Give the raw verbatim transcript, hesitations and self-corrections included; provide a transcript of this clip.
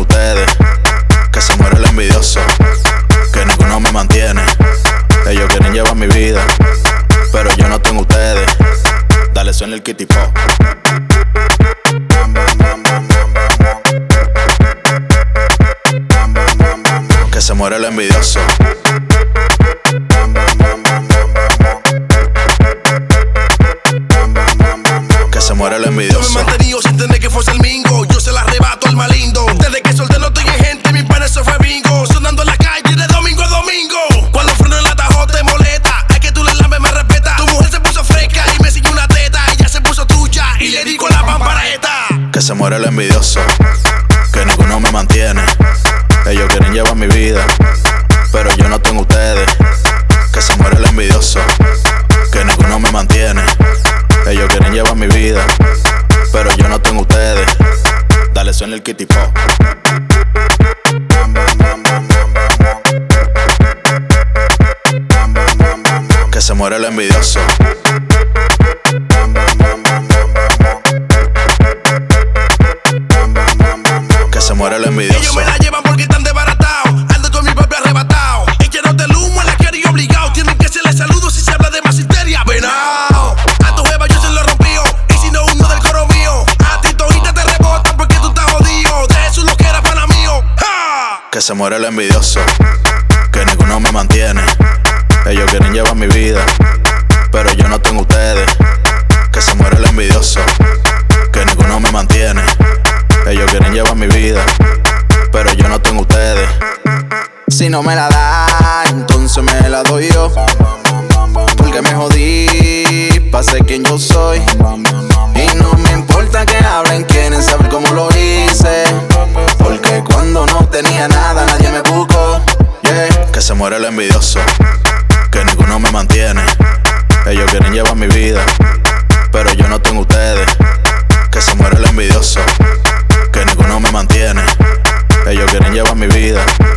ustedes. Que se muere el envidioso, que ninguno me mantiene. Ellos quieren llevar mi vida, pero yo no tengo ustedes. Dale, suena el kitty pop. Que se muere el envidioso. Que se muere el envidioso. Yo me he mantenido sin tener que fuerza el mingo. Yo se la arrebato al más lindo. Desde que solté no estoy en gente, mi pana se fue bingo. Sonando en la calle de domingo a domingo. Cuando freno en la tajo te molesta. Es que tú le lambes, me respeta. Tu mujer se puso fresca y me siguió una teta. Ella se puso tuya y le di con la pampareta. Que se muere el envidioso, que ninguno me mantiene. Ellos quieren llevar mi vida, pero yo no tengo ustedes. Que se muere el envidioso, que ninguno me mantiene. Ellos quieren llevar mi vida, pero yo no tengo ustedes. Dale, suena el kitty pop. Que se muere el envidioso. Que se muere el envidioso. Ellos me la llevan porque están desbaratados. Ando con mi papi arrebatado. Echándote el humo a la cara y obligado. Tienen que hacerle saludos si se habla de más histeria. Venao, a tu jeva yo se lo rompío. Y si no, uno del coro mío. A ti todita te rebotan porque tú estás jodido. De eso lo que era pana mío. ¡Ja! Que se muere el envidioso, que ninguno me mantiene. Ellos quieren llevar mi vida, pero yo no tengo ustedes. Que se muere el envidioso, que ninguno me mantiene. Ellos quieren llevar mi vida, pero yo no tengo ustedes. Si no me la da, entonces me la doy yo. Porque me jodí, pa' ser quien yo soy. Y no me importa que hablen, quieren saber cómo lo hice. Porque cuando no tenía nada, nadie me buscó. Yeah. Que se muere el envidioso, que ninguno me mantiene. Ellos quieren llevar mi vida, pero yo no tengo ustedes. Que se muere el envidioso, que ninguno me mantiene. Ellos quieren llevar mi vida,